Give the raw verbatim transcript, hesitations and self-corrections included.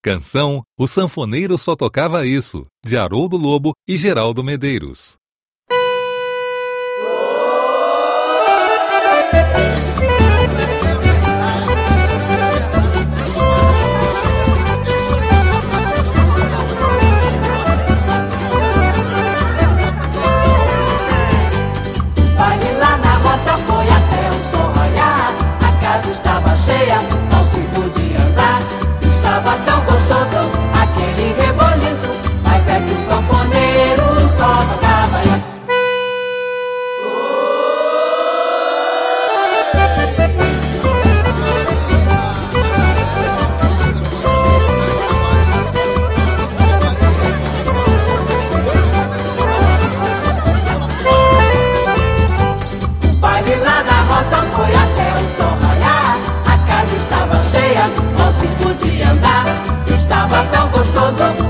Canção O Sanfoneiro Só Tocava Isso, de Haroldo Lobo e Geraldo Medeiros. Baile lá na roça foi até o sol raiar. A casa estava cheia, não se podia andar. Estava tão gostoso aquele reboliço, mas é que o sanfoneiro só tocava isso. O baile lá na roça foi até o sol raiar. A casa estava cheia, não se podia andar. Estava tão gostoso